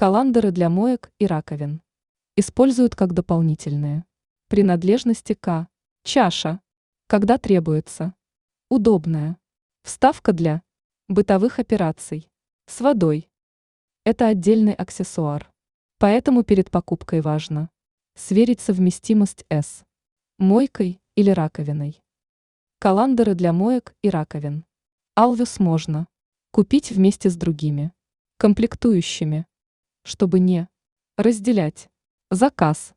Коландеры для моек и раковин. Используют как дополнительные. Принадлежности к. Чаша. Когда требуется. Удобная. Вставка для бытовых операций. С водой. Это отдельный аксессуар. Поэтому перед покупкой важно сверить совместимость с мойкой или раковиной. Коландеры для моек и раковин. Always можно купить вместе с другими комплектующими, чтобы не разделять заказ.